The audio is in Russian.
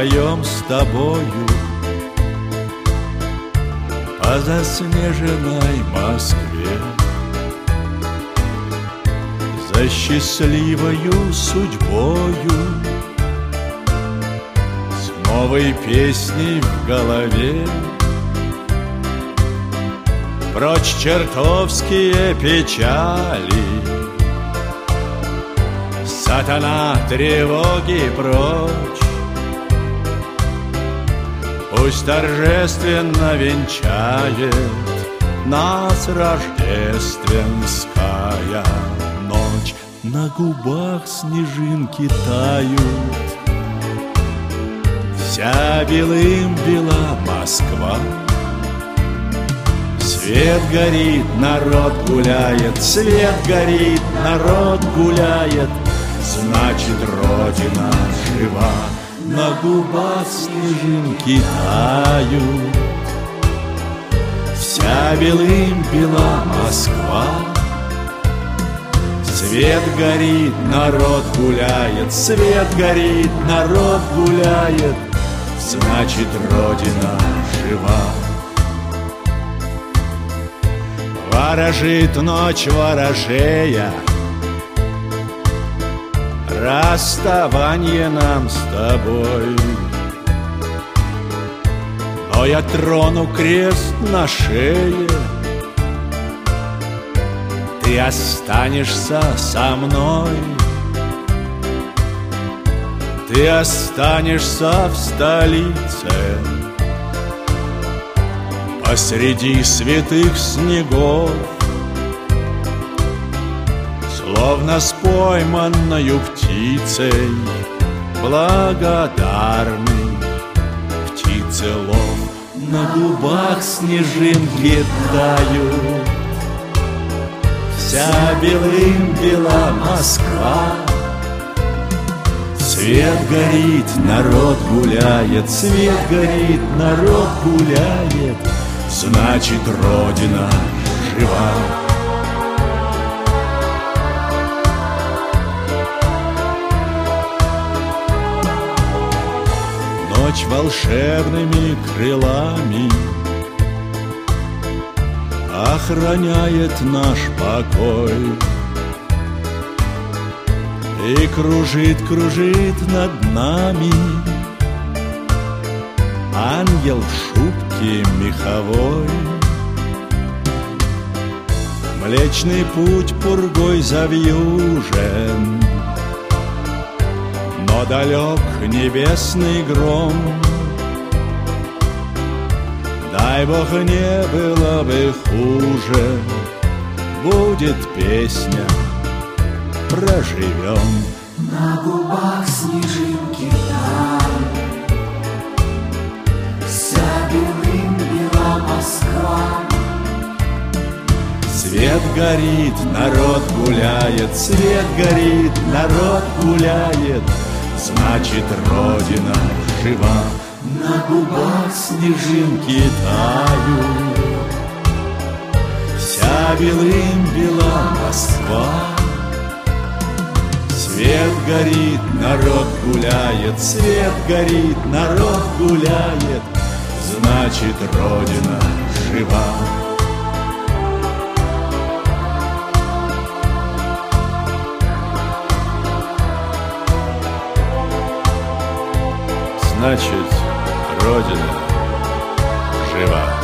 вдвоем с тобою по заснеженной Москве, за счастливою судьбою, с новой песней в голове. Прочь чертовские печали, сатана тревоги прочь. Пусть торжественно венчает нас рождественская ночь. На губах снежинки тают, вся белым бела Москва. Свет горит, народ гуляет, свет горит, народ гуляет, значит, Родина жива. На губах снежинки тают, вся белым бела Москва. Свет горит, народ гуляет, свет горит, народ гуляет, значит, Родина жива. Ворожит ночь ворожея, расставанье нам с тобой. Но я трону крест на шее, ты останешься со мной. Ты останешься в столице посреди святых снегов, словно с пойманною птицей, благодарный птицелов. На губах снежинки тают, вся белым бела Москва. Свет горит, народ гуляет, свет горит, народ гуляет, значит, Родина жива. Ночь волшебными крылами охраняет наш покой и кружит, кружит над нами ангел в шубке меховой. Млечный путь пургой завьюжен, но далек небесный гром. Дай Бог, не было бы хуже, будет песня, проживем. На губах снежинки тают, вся белым бела Москва. Свет горит, народ гуляет, свет горит, народ гуляет, значит, Родина жива. На губах Снежинки тают, вся белым бела Москва. Свет горит, народ гуляет, свет горит, народ гуляет, значит, Родина жива. Значит, Родина жива.